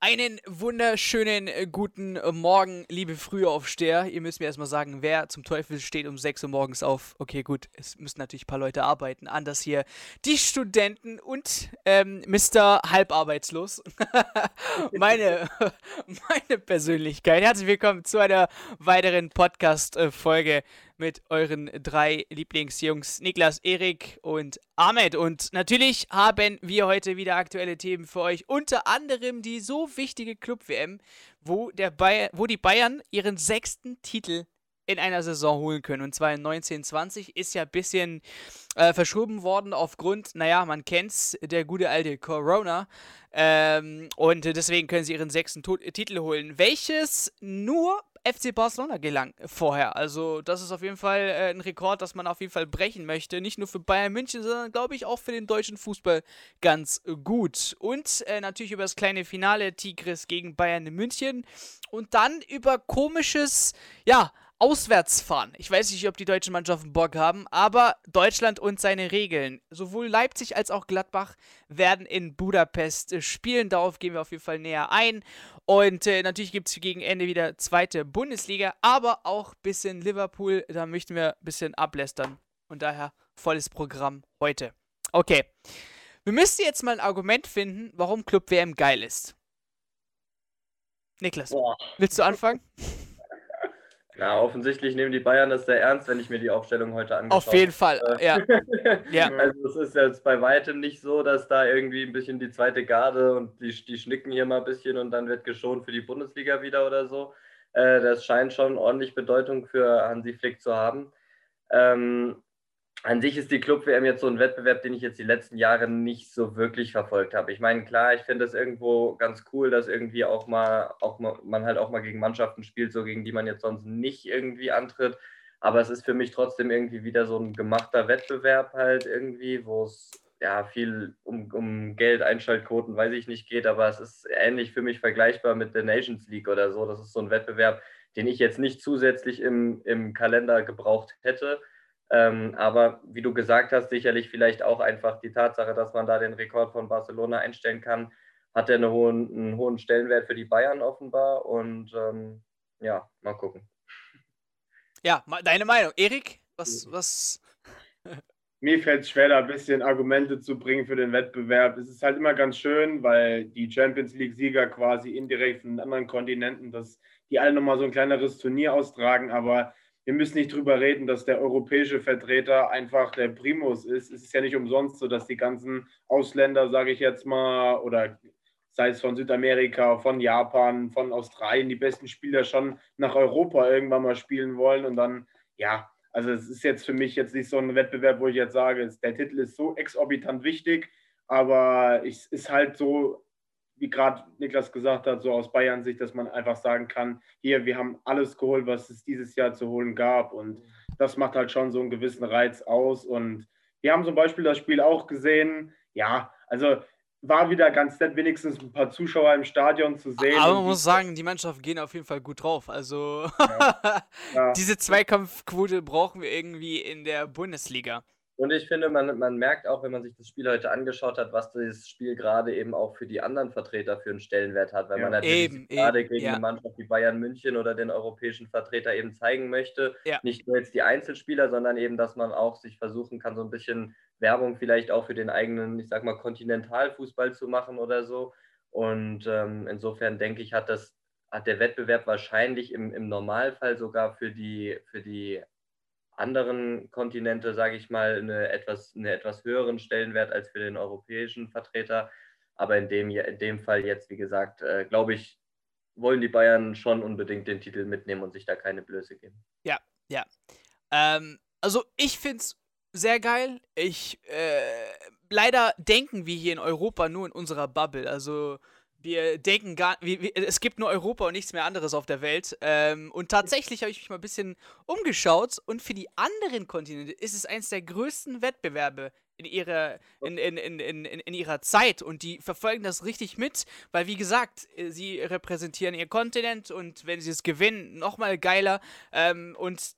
Einen wunderschönen guten Morgen, liebe Frühaufsteher. Ihr müsst mir erstmal sagen, wer zum Teufel steht um 6 Uhr morgens auf. Okay, gut, es müssen natürlich ein paar Leute arbeiten. Anders hier die Studenten und Mr. Halbarbeitslos. meine, meine Persönlichkeit. Herzlich willkommen zu einer weiteren Podcast-Folge mit euren drei Lieblingsjungs Niklas, Erik und Ahmed. Und natürlich haben wir heute wieder aktuelle Themen für euch. Unter anderem die so wichtige Club-WM, wo die Bayern ihren 6. Titel in einer Saison holen können. Und zwar in 1920 ist ja ein bisschen verschoben worden aufgrund, naja, man kennt's, der gute alte Corona. Und deswegen können sie ihren 6. Titel holen, welches nur FC Barcelona gelang vorher. Also das ist auf jeden Fall ein Rekord, das man auf jeden Fall brechen möchte. Nicht nur für Bayern München, sondern glaube ich auch für den deutschen Fußball ganz gut. Und natürlich über das kleine Finale Tigres gegen Bayern München. Und dann über komisches, ja, Auswärtsfahren. Ich weiß nicht, ob die deutschen Mannschaften Bock haben, aber Deutschland und seine Regeln. Sowohl Leipzig als auch Gladbach werden in Budapest spielen. Darauf gehen wir auf jeden Fall näher ein. Und natürlich gibt es gegen Ende wieder zweite Bundesliga, aber auch ein bisschen Liverpool. Da möchten wir ein bisschen ablästern. Und daher volles Programm heute. Okay. Wir müssten jetzt mal ein Argument finden, warum Club WM geil ist. Niklas, willst du anfangen? Ja, offensichtlich nehmen die Bayern das sehr ernst, wenn ich mir die Aufstellung heute angeschaut habe. Auf jeden Fall, ja. Ja. Also es ist jetzt bei weitem nicht so, dass da irgendwie ein bisschen die zweite Garde und die schnicken hier mal ein bisschen und dann wird geschont für die Bundesliga wieder oder so. Das scheint schon ordentlich Bedeutung für Hansi Flick zu haben. An sich ist die Club-WM jetzt so ein Wettbewerb, den ich jetzt die letzten Jahre nicht so wirklich verfolgt habe. Ich meine, klar, ich finde es irgendwo ganz cool, dass irgendwie man halt auch mal gegen Mannschaften spielt, so gegen die man jetzt sonst nicht irgendwie antritt. Aber es ist für mich trotzdem irgendwie wieder so ein gemachter Wettbewerb halt irgendwie, wo es ja viel um Geld, Einschaltquoten, weiß ich nicht, geht. Aber es ist ähnlich für mich vergleichbar mit der Nations League oder so. Das ist so ein Wettbewerb, den ich jetzt nicht zusätzlich im Kalender gebraucht hätte. Aber wie du gesagt hast, sicherlich vielleicht auch einfach die Tatsache, dass man da den Rekord von Barcelona einstellen kann, hat er einen hohen Stellenwert für die Bayern offenbar. Und ja, mal gucken. Ja, deine Meinung. Erik, was? Mir fällt es schwer, da ein bisschen Argumente zu bringen für den Wettbewerb. Es ist halt immer ganz schön, weil die Champions League-Sieger quasi indirekt von anderen Kontinenten, dass die alle nochmal so ein kleineres Turnier austragen, aber wir müssen nicht drüber reden, dass der europäische Vertreter einfach der Primus ist. Es ist ja nicht umsonst so, dass die ganzen Ausländer, sage ich jetzt mal, oder sei es von Südamerika, von Japan, von Australien, die besten Spieler schon nach Europa irgendwann mal spielen wollen. Und dann, ja, also es ist jetzt für mich jetzt nicht so ein Wettbewerb, wo ich jetzt sage, der Titel ist so exorbitant wichtig, aber es ist halt so, wie gerade Niklas gesagt hat, so aus Bayern-Sicht, dass man einfach sagen kann, hier, wir haben alles geholt, was es dieses Jahr zu holen gab. Und das macht halt schon so einen gewissen Reiz aus. Und wir haben zum Beispiel das Spiel auch gesehen. Ja, also war wieder ganz nett, wenigstens ein paar Zuschauer im Stadion zu sehen. Aber man muss sagen, die Mannschaften gehen auf jeden Fall gut drauf. Also Ja. diese Zweikampfquote brauchen wir irgendwie in der Bundesliga. Und ich finde, man merkt auch, wenn man sich das Spiel heute angeschaut hat, was dieses Spiel gerade eben auch für die anderen Vertreter für einen Stellenwert hat, weil man natürlich gerade gegen eine Mannschaft wie Bayern München oder den europäischen Vertreter eben zeigen möchte, nicht nur jetzt die Einzelspieler, sondern eben, dass man auch sich versuchen kann, so ein bisschen Werbung vielleicht auch für den eigenen, ich sag mal, Kontinentalfußball zu machen oder so. Und insofern denke ich, hat der Wettbewerb wahrscheinlich im Normalfall sogar für die anderen Kontinente, sage ich mal, einen etwas höheren Stellenwert als für den europäischen Vertreter. Aber in dem Fall jetzt, wie gesagt, glaube ich, wollen die Bayern schon unbedingt den Titel mitnehmen und sich da keine Blöße geben. Ja. Also ich finde es sehr geil. Leider denken wir hier in Europa nur in unserer Bubble. Also wir denken es gibt nur Europa und nichts mehr anderes auf der Welt. Und tatsächlich habe ich mich mal ein bisschen umgeschaut und für die anderen Kontinente ist es eines der größten Wettbewerbe in ihrer Zeit und die verfolgen das richtig mit, weil wie gesagt, sie repräsentieren ihr Kontinent und wenn sie es gewinnen, nochmal geiler. Und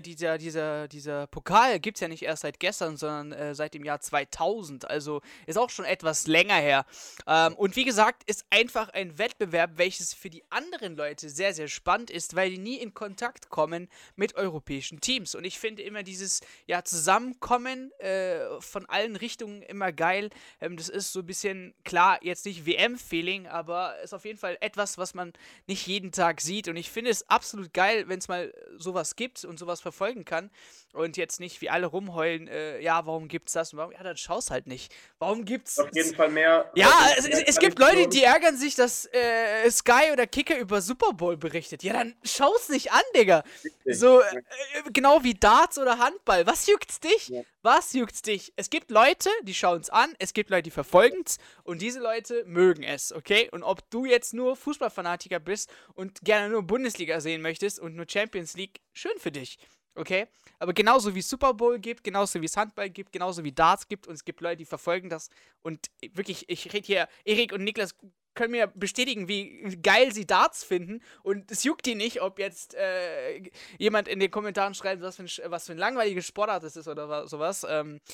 dieser Pokal gibt es ja nicht erst seit gestern, sondern seit dem Jahr 2000, also ist auch schon etwas länger her. Und wie gesagt, ist einfach ein Wettbewerb, welches für die anderen Leute sehr, sehr spannend ist, weil die nie in Kontakt kommen mit europäischen Teams. Und ich finde immer dieses Zusammenkommen von allen Richtungen immer geil. Das ist so ein bisschen, klar, jetzt nicht WM-Feeling, aber ist auf jeden Fall etwas, was man nicht jeden Tag sieht. Und ich finde es absolut geil, wenn es mal sowas gibt und sowas verfolgen kann. Und jetzt nicht wie alle rumheulen, warum gibt's das? Und warum? Ja, dann schaust halt nicht. Warum gibt's... Auf jeden Fall mehr... Ja, es gibt Leute, die ärgern sich, dass Sky oder Kicker über Super Bowl berichtet. Ja, dann schau's nicht an, Digga. So, genau wie Darts oder Handball. Was juckt's dich? Ja. Was juckt's dich? Es gibt Leute, die schauen's an, es gibt Leute, die verfolgen's und diese Leute mögen es, okay? Und ob du jetzt nur Fußballfanatiker bist und gerne nur Bundesliga sehen möchtest und nur Champions League, schön für dich. Okay? Aber genauso wie es Super Bowl gibt, genauso wie es Handball gibt, genauso wie Darts gibt und es gibt Leute, die verfolgen das und wirklich, ich rede hier, Erik und Niklas können mir bestätigen, wie geil sie Darts finden und es juckt die nicht, ob jetzt jemand in den Kommentaren schreibt, was für ein langweiliges Sportart das ist oder sowas.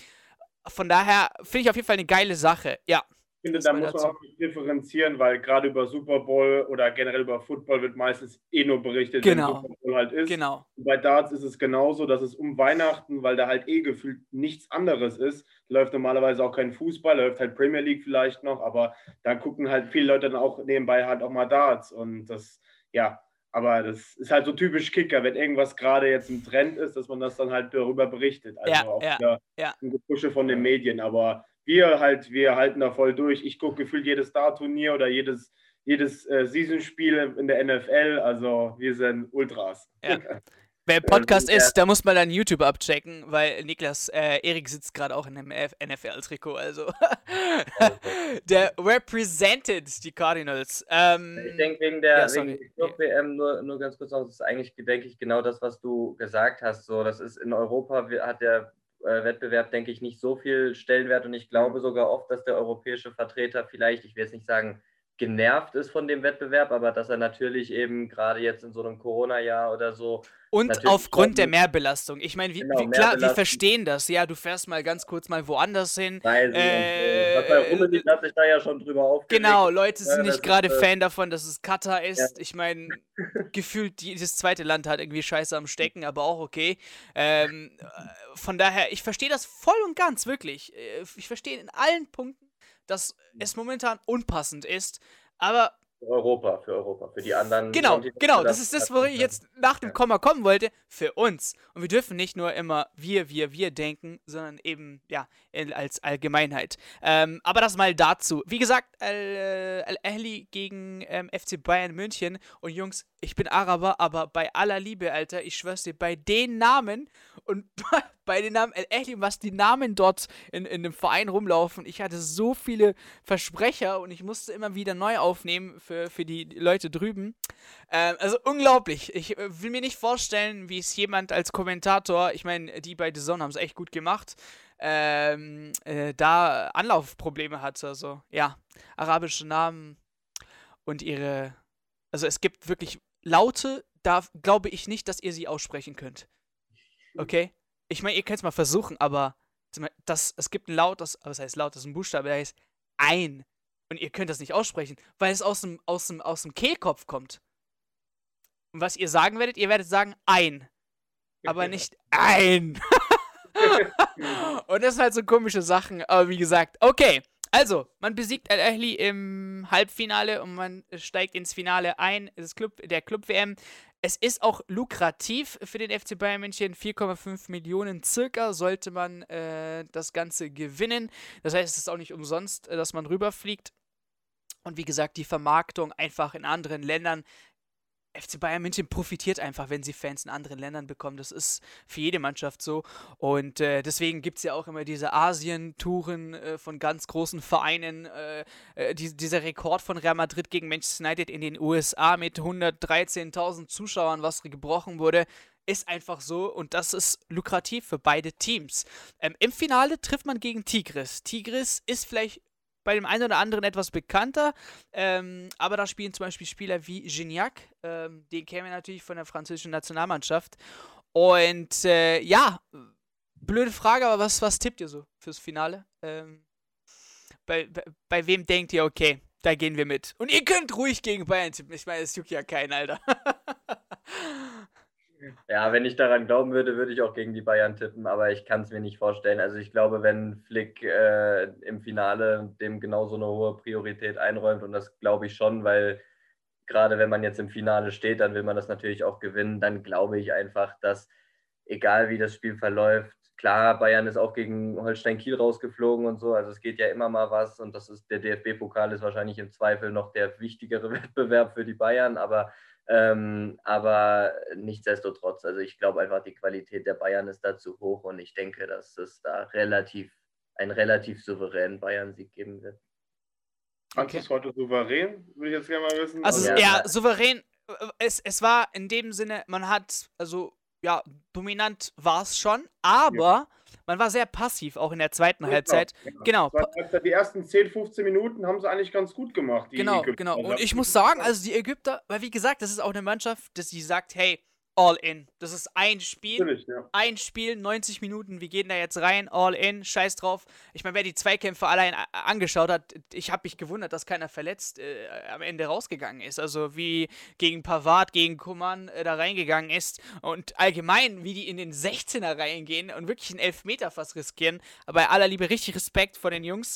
Von daher finde ich auf jeden Fall eine geile Sache, ja. Ich finde, da muss man auch differenzieren, weil gerade über Super Bowl oder generell über Football wird meistens nur berichtet, wenn Super Bowl halt ist. Genau. Und bei Darts ist es genauso, dass es um Weihnachten, weil da halt gefühlt nichts anderes ist, läuft normalerweise auch kein Fußball, läuft halt Premier League vielleicht noch, aber da gucken halt viele Leute dann auch nebenbei halt auch mal Darts und das, aber das ist halt so typisch Kicker, wenn irgendwas gerade jetzt im Trend ist, dass man das dann halt darüber berichtet, also auch wieder ein Gepusche von den Medien, aber wir halten da voll durch. Ich gucke gefühlt jedes Star-Turnier oder jedes Season-Spiel in der NFL. Also wir sind Ultras. Ja. Wer Podcast ist, da muss man dann YouTube abchecken, weil Erik sitzt gerade auch in einem NFL-Trikot, also der represented die Cardinals. Ich denke wegen der Club-WM nur ganz kurz noch, das ist eigentlich, denke ich, genau das, was du gesagt hast. So, das ist in Europa, hat der Wettbewerb, denke ich, nicht so viel Stellenwert und ich glaube sogar oft, dass der europäische Vertreter vielleicht, ich will jetzt nicht sagen, genervt ist von dem Wettbewerb, aber dass er natürlich eben gerade jetzt in so einem Corona-Jahr oder so... Und aufgrund der Mehrbelastung. Ich meine, klar, wir verstehen das. Ja, du fährst mal ganz kurz mal woanders hin. Rummenigge hat sich da ja schon drüber aufgeregt. Genau, Leute sind nicht gerade Fan davon, dass es Katar ist. Ja. Ich meine, gefühlt jedes zweite Land hat irgendwie Scheiße am Stecken, aber auch okay. Von daher, ich verstehe das voll und ganz, wirklich. Ich verstehe in allen Punkten, dass es momentan unpassend ist, aber... Für Europa, für die anderen... Genau, das ist das, wo ich jetzt nach dem Komma kommen wollte, für uns. Und wir dürfen nicht nur immer wir denken, sondern eben, als Allgemeinheit. Aber das mal dazu. Wie gesagt, Al-Ahli gegen FC Bayern München. Und Jungs, ich bin Araber, aber bei aller Liebe, Alter, ich schwör's dir, bei den Namen und bei den Namen Al-Ahli, was die Namen dort in dem Verein rumlaufen, ich hatte so viele Versprecher und ich musste immer wieder neu aufnehmen für die Leute drüben. Also unglaublich. Ich will mir nicht vorstellen, wie es jemand als Kommentator, ich meine, die bei The Zone haben es echt gut gemacht, da Anlaufprobleme hatte. Also, ja, arabische Namen und also es gibt wirklich Laute, da glaube ich nicht, dass ihr sie aussprechen könnt. Okay? Ich meine, ihr könnt es mal versuchen, aber es gibt ein Laut, was heißt Laut, das ist ein Buchstabe, der heißt ein. Und ihr könnt das nicht aussprechen, weil es aus dem Kehlkopf kommt. Und was ihr sagen werdet, ihr werdet sagen ein. Aber nicht ein. Und das sind halt so komische Sachen, aber wie gesagt, okay. Also, man besiegt Al-Ahli im Halbfinale und man steigt ins Finale ein, der Club-WM. Es ist auch lukrativ für den FC Bayern München, 4,5 Millionen circa sollte man das Ganze gewinnen. Das heißt, es ist auch nicht umsonst, dass man rüberfliegt. Und wie gesagt, die Vermarktung einfach in anderen Ländern. FC Bayern München profitiert einfach, wenn sie Fans in anderen Ländern bekommen. Das ist für jede Mannschaft so. Und deswegen gibt es ja auch immer diese Asien-Touren von ganz großen Vereinen. Dieser Rekord von Real Madrid gegen Manchester United in den USA mit 113.000 Zuschauern, was gebrochen wurde. Ist einfach so und das ist lukrativ für beide Teams. Im Finale trifft man gegen Tigres. Tigres ist vielleicht bei dem einen oder anderen etwas bekannter, aber da spielen zum Beispiel Spieler wie Gignac, den kennen wir natürlich von der französischen Nationalmannschaft. Und ja, blöde Frage, aber was tippt ihr so fürs Finale? Bei wem denkt ihr, okay, da gehen wir mit? Und ihr könnt ruhig gegen Bayern tippen. Ich meine, es juckt ja keinen, Alter. Ja, wenn ich daran glauben würde, würde ich auch gegen die Bayern tippen, aber ich kann es mir nicht vorstellen. Also ich glaube, wenn Flick im Finale dem genauso eine hohe Priorität einräumt, und das glaube ich schon, weil gerade wenn man jetzt im Finale steht, dann will man das natürlich auch gewinnen, dann glaube ich einfach, dass egal wie das Spiel verläuft, klar, Bayern ist auch gegen Holstein Kiel rausgeflogen und so, also es geht ja immer mal was und das ist, der DFB-Pokal ist wahrscheinlich im Zweifel noch der wichtigere Wettbewerb für die Bayern, aber nichtsdestotrotz, also ich glaube einfach, die Qualität der Bayern ist da zu hoch und ich denke, dass es da einen relativ souveränen Bayern-Sieg geben wird. Fandest du es heute souverän? Würde ich jetzt gerne mal wissen. Also ja, souverän, es war in dem Sinne, man hat, also ja, dominant war es schon, aber man war sehr passiv, auch in der zweiten Halbzeit. Ja. Genau. Die ersten 10, 15 Minuten haben sie eigentlich ganz gut gemacht. Genau. Und ich muss sagen, also die Ägypter, weil wie gesagt, das ist auch eine Mannschaft, dass sie sagt, hey, all in. Das ist ein Spiel, ein Spiel, 90 Minuten, wir gehen da jetzt rein, all in, scheiß drauf. Ich meine, wer die Zweikämpfe allein angeschaut hat, ich habe mich gewundert, dass keiner verletzt am Ende rausgegangen ist. Also wie gegen Pavard, gegen Coman da reingegangen ist und allgemein, wie die in den 16er reingehen und wirklich einen Elfmeter fast riskieren. Aber bei aller Liebe richtig Respekt vor den Jungs.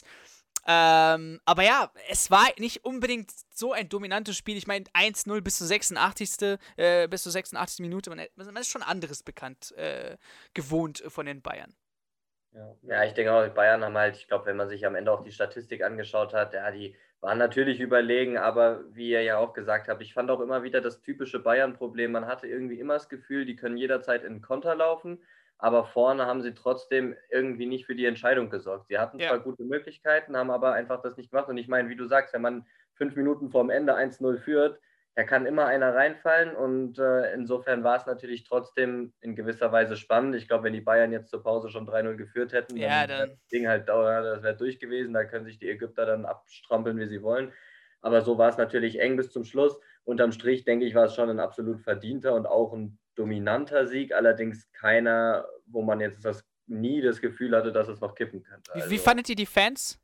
Aber ja, es war nicht unbedingt so ein dominantes Spiel. Ich meine, 1-0 bis zur 86. Minute. Man ist schon anderes bekannt gewohnt von den Bayern. Ja, ich denke auch, die Bayern haben halt, ich glaube, wenn man sich am Ende auch die Statistik angeschaut hat, ja, die waren natürlich überlegen, aber wie ihr ja auch gesagt habt, ich fand auch immer wieder das typische Bayern-Problem. Man hatte irgendwie immer das Gefühl, die können jederzeit in den Konter laufen, aber vorne haben sie trotzdem irgendwie nicht für die Entscheidung gesorgt. Sie hatten zwar gute Möglichkeiten, haben aber einfach das nicht gemacht. Und ich meine, wie du sagst, wenn man 5 Minuten vorm Ende 1-0 führt, da kann immer einer reinfallen. Und insofern war es natürlich trotzdem in gewisser Weise spannend. Ich glaube, wenn die Bayern jetzt zur Pause schon 3-0 geführt hätten, dann wäre das Ding halt das wäre durch gewesen. Da können sich die Ägypter dann abstrampeln, wie sie wollen. Aber so war es natürlich eng bis zum Schluss. Unterm Strich, denke ich, war es schon ein absolut verdienter und auch ein dominanter Sieg, allerdings keiner, wo man jetzt nie das Gefühl hatte, dass es noch kippen könnte. Also, wie fandet ihr die Fans?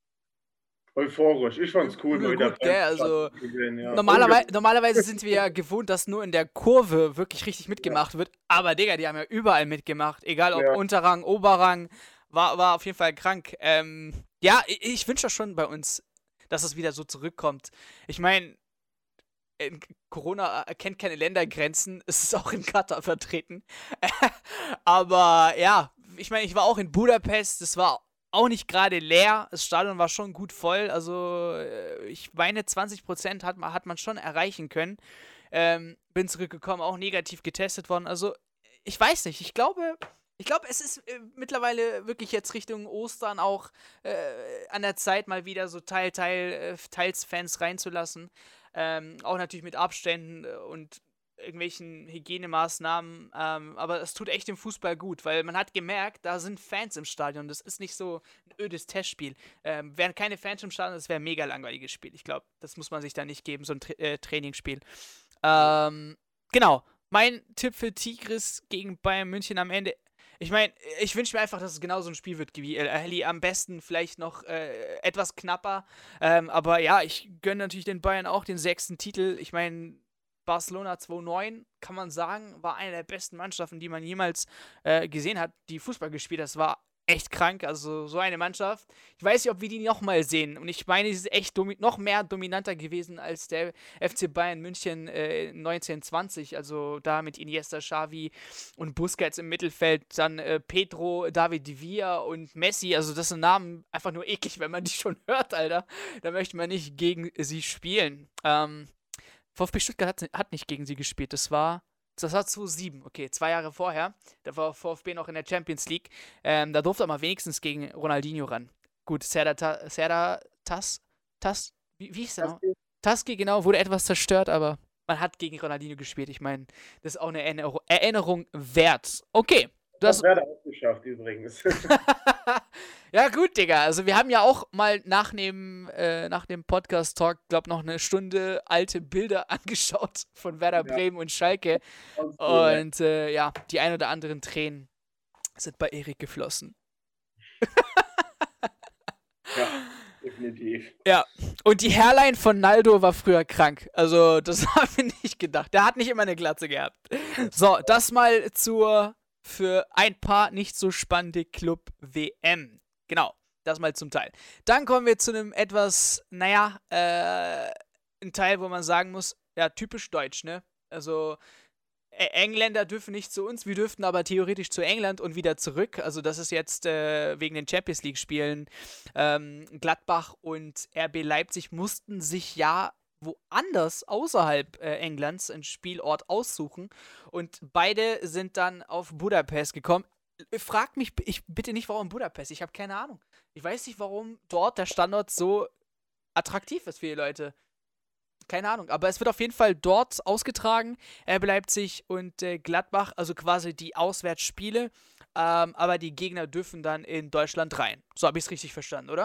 Euphorisch, ich fand's cool. Gut, also normalerweise sind wir ja gewohnt, dass nur in der Kurve wirklich richtig mitgemacht wird, aber Digga, die haben ja überall mitgemacht, egal ob Unterrang, Oberrang, war auf jeden Fall krank. Ja, ich wünsche schon bei uns, dass es wieder so zurückkommt. Ich meine, Corona kennt keine Ländergrenzen, es ist auch in Katar vertreten. Aber ja, ich meine, ich war auch in Budapest, das war auch nicht gerade leer, das Stadion war schon gut voll, also ich meine 20% hat man schon erreichen können. Bin zurückgekommen, auch negativ getestet worden, also ich weiß nicht, ich glaube, es ist mittlerweile wirklich jetzt Richtung Ostern auch an der Zeit, mal wieder so teils Fans reinzulassen. Auch natürlich mit Abständen und irgendwelchen Hygienemaßnahmen. Aber es tut echt dem Fußball gut, weil man hat gemerkt, da sind Fans im Stadion. Das ist nicht so ein ödes Testspiel. Wären keine Fans im Stadion, das wäre ein mega langweiliges Spiel. Ich glaube, das muss man sich da nicht geben, so ein Trainingsspiel. Genau. Mein Tipp für Tigris gegen Bayern München am Ende. Ich meine, ich wünsche mir einfach, dass es genauso ein Spiel wird wie El Ahly. Am besten vielleicht noch etwas knapper. Aber ja, ich gönne natürlich den Bayern auch den 6. Titel. Ich meine, Barcelona 2-9, kann man sagen, war eine der besten Mannschaften, die man jemals gesehen hat, die Fußball gespielt hat. Das war echt krank, also so eine Mannschaft. Ich weiß nicht, ob wir die nochmal sehen. Und ich meine, sie ist echt noch mehr dominanter gewesen als der FC Bayern München 1920. Also da mit Iniesta, Xavi und Busquets im Mittelfeld. Dann Pedro, David de Villa und Messi. Also das sind Namen einfach nur eklig, wenn man die schon hört, Alter. Da möchte man nicht gegen sie spielen. VfB Stuttgart hat nicht gegen sie gespielt. Das war 2007, okay, 2 Jahre vorher. Da war VfB noch in der Champions League. Da durfte er mal wenigstens gegen Ronaldinho ran. Gut, Serdar wie hieß der noch? Taski, genau, wurde etwas zerstört, aber man hat gegen Ronaldinho gespielt. Ich meine, das ist auch eine Erinnerung wert. Okay. Das wäre auch geschafft übrigens. Ja gut, Digga. Also wir haben ja auch mal nach dem Podcast-Talk, glaube noch eine Stunde alte Bilder angeschaut von Werder Bremen und Schalke. Und ja, die ein oder anderen Tränen sind bei Erik geflossen. Ja, definitiv. Ja, und die Hairline von Naldo war früher krank. Also das haben wir nicht gedacht. Der hat nicht immer eine Glatze gehabt. So, das mal für ein paar nicht so spannende Club-WM. Genau, das mal zum Teil. Dann kommen wir zu einem etwas, ein Teil, wo man sagen muss, ja, typisch deutsch, ne? Also, Engländer dürfen nicht zu uns, wir dürften aber theoretisch zu England und wieder zurück. Also das ist jetzt wegen den Champions League-Spielen. Gladbach und RB Leipzig mussten sich ja woanders außerhalb Englands einen Spielort aussuchen und beide sind dann auf Budapest gekommen. Fragt mich bitte nicht, warum Budapest. Ich habe keine Ahnung. Ich weiß nicht, warum dort der Standort so attraktiv ist für die Leute. Keine Ahnung, aber es wird auf jeden Fall dort ausgetragen, RB Leipzig und Gladbach, also quasi die Auswärtsspiele, aber die Gegner dürfen dann in Deutschland rein. So habe ich es richtig verstanden, oder?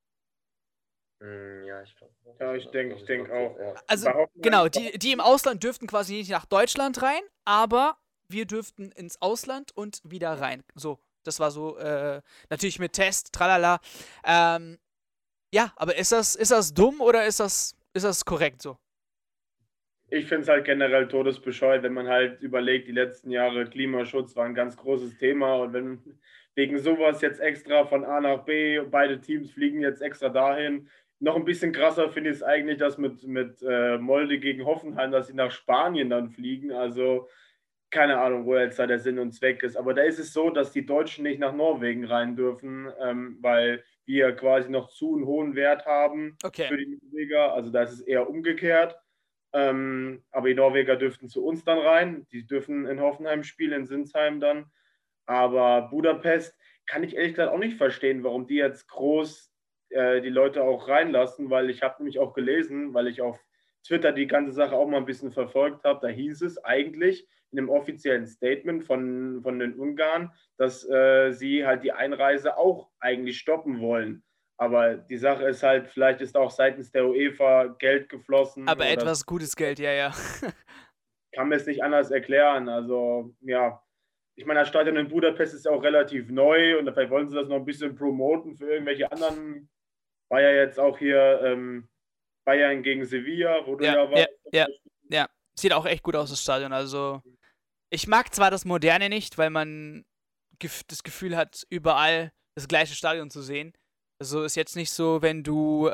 Ja, ich glaube. Ja, ich denke auch. Ja. Also genau, die im Ausland dürften quasi nicht nach Deutschland rein, aber wir dürften ins Ausland und wieder rein. So, das war so, natürlich mit Test, tralala. Ja, aber ist das dumm oder ist das korrekt so? Ich finde es halt generell todesbescheuert, wenn man halt überlegt, die letzten Jahre Klimaschutz war ein ganz großes Thema und wenn wegen sowas jetzt extra von A nach B, beide Teams fliegen jetzt extra dahin. Noch ein bisschen krasser finde ich es eigentlich, dass mit Molde gegen Hoffenheim, dass sie nach Spanien dann fliegen. Also keine Ahnung, wo jetzt da der Sinn und Zweck ist. Aber da ist es so, dass die Deutschen nicht nach Norwegen rein dürfen, weil wir quasi noch zu einen hohen Wert haben für die Norweger. Also da ist es eher umgekehrt. Aber die Norweger dürften zu uns dann rein. Die dürfen in Hoffenheim spielen, in Sinsheim dann. Aber Budapest kann ich ehrlich gesagt auch nicht verstehen, warum die jetzt groß die Leute auch reinlassen, weil ich habe nämlich auch gelesen, weil ich auf Twitter die ganze Sache auch mal ein bisschen verfolgt habe, da hieß es eigentlich in einem offiziellen Statement von den Ungarn, dass sie halt die Einreise auch eigentlich stoppen wollen. Aber die Sache ist halt, vielleicht ist auch seitens der UEFA Geld geflossen. Aber etwas gutes Geld, ja. Kann mir es nicht anders erklären. Also, ja. Ich meine, das Stadion in Budapest ist auch relativ neu und vielleicht wollen sie das noch ein bisschen promoten für irgendwelche anderen. War ja jetzt auch hier Bayern gegen Sevilla, wo du ja warst. Ja. Sieht auch echt gut aus, das Stadion. Also, ich mag zwar das Moderne nicht, weil man das Gefühl hat, überall das gleiche Stadion zu sehen. Also ist jetzt nicht so, wenn du,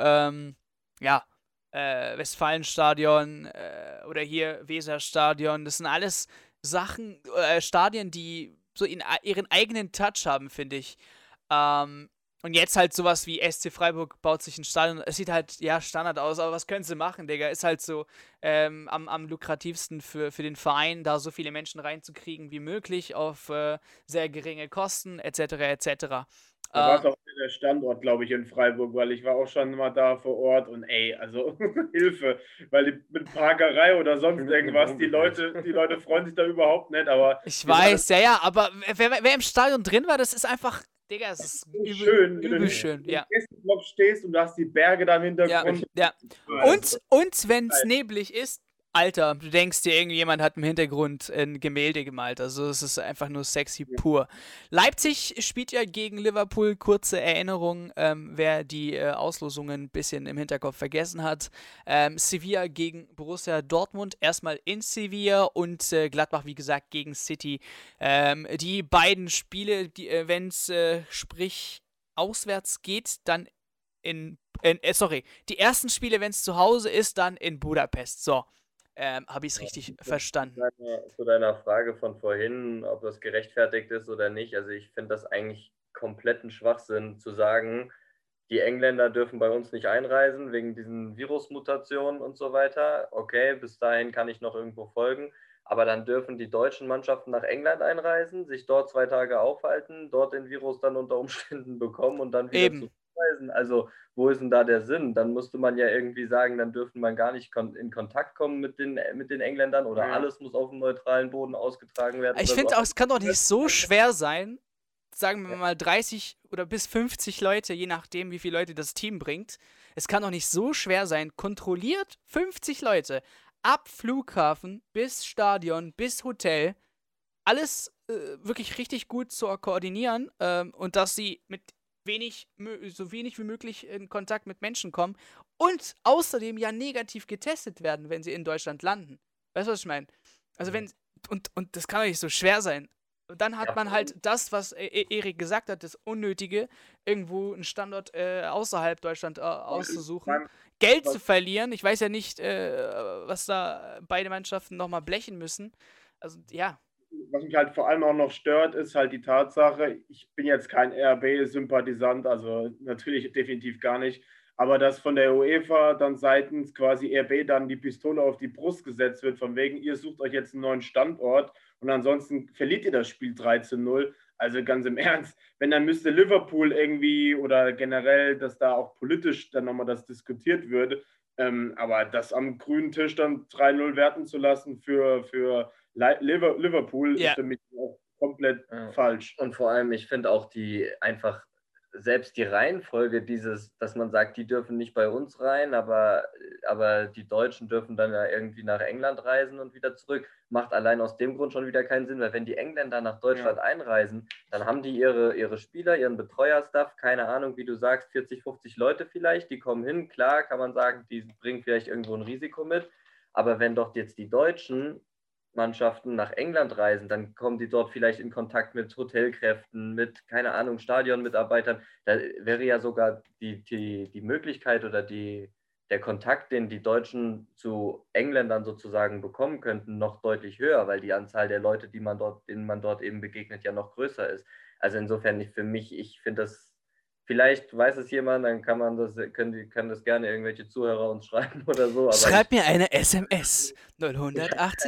Westfalenstadion oder hier Weserstadion, das sind alles Sachen, Stadien, die so ihren eigenen Touch haben, finde ich. Und jetzt halt sowas wie SC Freiburg baut sich ein Stadion. Es sieht halt, ja, Standard aus, aber was können sie machen, Digga? Ist halt so am lukrativsten für den Verein, da so viele Menschen reinzukriegen wie möglich auf sehr geringe Kosten, etc., etc. Da war es auch der Standort, glaube ich, in Freiburg, weil ich war auch schon mal da vor Ort und also Hilfe, weil mit Parkerei oder sonst irgendwas, die Leute freuen sich da überhaupt nicht, aber... Ich weiß, ja, aber wer im Stadion drin war, das ist einfach... Digga, es ist übel schön. Ja. Wenn du im Gästeblock stehst und du hast die Berge da im Hintergrund. Ja. Und wenn es neblig ist, Alter, du denkst dir, irgendjemand hat im Hintergrund ein Gemälde gemalt. Also es ist einfach nur sexy pur. Leipzig spielt ja gegen Liverpool. Kurze Erinnerung, wer die Auslosungen ein bisschen im Hinterkopf vergessen hat. Sevilla gegen Borussia Dortmund. Erstmal in Sevilla und Gladbach, wie gesagt, gegen City. Die beiden Spiele, wenn es auswärts geht, dann die ersten Spiele, wenn es zu Hause ist, dann in Budapest. So. Habe ich es richtig verstanden? Zu deiner Frage von vorhin, ob das gerechtfertigt ist oder nicht. Also ich finde das eigentlich kompletten Schwachsinn zu sagen, die Engländer dürfen bei uns nicht einreisen wegen diesen Virusmutationen und so weiter. Okay, bis dahin kann ich noch irgendwo folgen. Aber dann dürfen die deutschen Mannschaften nach England einreisen, sich dort 2 Tage aufhalten, dort den Virus dann unter Umständen bekommen und dann wieder zurückreisen. Also wo ist denn da der Sinn? Dann musste man ja irgendwie sagen, dann dürfte man gar nicht in Kontakt kommen mit den Engländern oder alles muss auf dem neutralen Boden ausgetragen werden. Ich finde auch, es kann doch nicht so schwer sein, sagen wir mal 30 oder bis 50 Leute, je nachdem, wie viele Leute das Team bringt. Es kann doch nicht so schwer sein, kontrolliert 50 Leute ab Flughafen bis Stadion bis Hotel alles wirklich richtig gut zu koordinieren und dass sie mit so wenig wie möglich in Kontakt mit Menschen kommen und außerdem ja negativ getestet werden, wenn sie in Deutschland landen. Weißt du, was ich meine? Also wenn, und das kann doch nicht so schwer sein. Und dann hat man halt das, was Erik gesagt hat, das Unnötige, irgendwo einen Standort außerhalb Deutschland auszusuchen, Geld zu verlieren. Ich weiß ja nicht, was da beide Mannschaften nochmal blechen müssen. Also, ja. Was mich halt vor allem auch noch stört, ist halt die Tatsache, ich bin jetzt kein RB-Sympathisant, also natürlich definitiv gar nicht, aber dass von der UEFA dann seitens quasi RB dann die Pistole auf die Brust gesetzt wird, von wegen, ihr sucht euch jetzt einen neuen Standort und ansonsten verliert ihr das Spiel 3-0. Also ganz im Ernst, wenn dann müsste Liverpool irgendwie oder generell, dass da auch politisch dann nochmal das diskutiert würde, aber das am grünen Tisch dann 3-0 werten zu lassen für Liverpool ist für mich auch komplett falsch. Und vor allem, ich finde auch selbst die Reihenfolge dass man sagt, die dürfen nicht bei uns rein, aber die Deutschen dürfen dann ja irgendwie nach England reisen und wieder zurück, macht allein aus dem Grund schon wieder keinen Sinn, weil wenn die Engländer nach Deutschland einreisen, dann haben die ihre Spieler, ihren Betreuerstaff, keine Ahnung, wie du sagst, 40, 50 Leute vielleicht, die kommen hin, klar, kann man sagen, die bringen vielleicht irgendwo ein Risiko mit, aber wenn doch jetzt die Deutschen Mannschaften nach England reisen, dann kommen die dort vielleicht in Kontakt mit Hotelkräften, mit, keine Ahnung, Stadionmitarbeitern. Da wäre ja sogar die Möglichkeit oder der Kontakt, den die Deutschen zu Engländern sozusagen bekommen könnten, noch deutlich höher, weil die Anzahl der Leute, denen man dort eben begegnet, ja noch größer ist. Also insofern nicht für mich, ich finde das. Vielleicht weiß es jemand, dann können das gerne irgendwelche Zuhörer uns schreiben oder so. Aber schreib mir eine SMS 080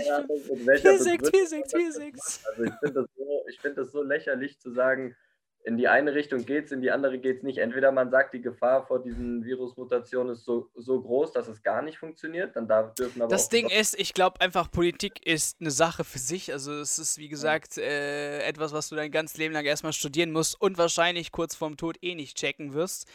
464646. Also ich finde das so lächerlich zu sagen, in die eine Richtung geht es, in die andere geht es nicht. Entweder man sagt, die Gefahr vor diesen Virusmutationen ist so groß, dass es gar nicht funktioniert, dann dürfen aber das Ding ist, ich glaube einfach, Politik ist eine Sache für sich. Also es ist, wie gesagt, etwas, was du dein ganzes Leben lang erstmal studieren musst und wahrscheinlich kurz vorm Tod nicht checken wirst.